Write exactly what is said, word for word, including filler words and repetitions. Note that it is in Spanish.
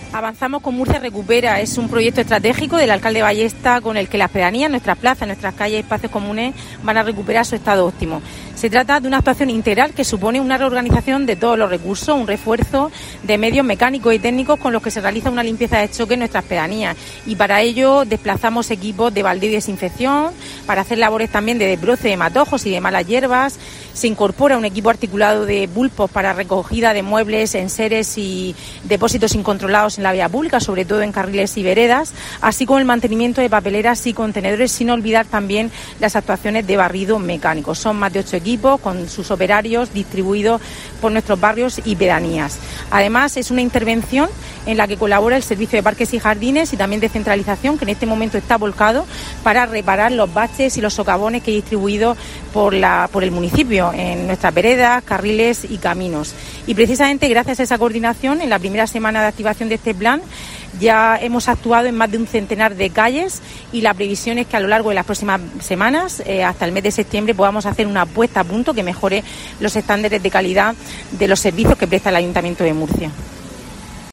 Avanzamos con Murcia Recupera, es un proyecto estratégico del alcalde Ballesta con el que las pedanías, nuestras plazas, nuestras calles y espacios comunes van a recuperar su estado óptimo. Se trata de una actuación integral que supone una reorganización de todos los recursos, un refuerzo de medios mecánicos y técnicos con los que se realiza una limpieza de choque en nuestras pedanías, y para ello desplazamos equipos de baldeo y desinfección para hacer labores también de desbroce de matojos y de malas hierbas. Se incorpora un equipo articulado de bulpos para recogida de muebles, enseres y depósitos incontrolados en la vía pública, sobre todo en carriles y veredas, así como el mantenimiento de papeleras y contenedores, sin olvidar también las actuaciones de barrido mecánico. Son más de ocho equipos con sus operarios distribuidos por nuestros barrios y pedanías. Además, es una intervención en la que colabora el Servicio de Parques y Jardines y también de Centralización, que en este momento está volcado para reparar los baches y los socavones que hay distribuidos por, la, por el municipio en nuestras veredas, carriles y caminos. Y precisamente gracias a esa coordinación, en la primera semana de activación de este plan, ya hemos actuado en más de un centenar de calles, y la previsión es que a lo largo de las próximas semanas, eh, hasta el mes de septiembre, podamos hacer una puesta a punto que mejore los estándares de calidad de los servicios que presta el Ayuntamiento de Murcia.